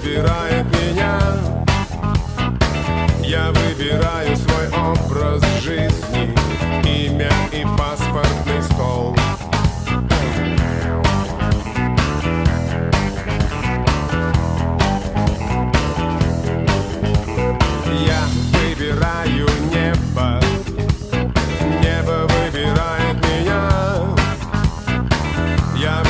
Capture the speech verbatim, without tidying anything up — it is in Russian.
выбирает меня. Я выбираю свой образ жизни, имя и паспортный стол. Я выбираю небо, небо выбирает меня. Я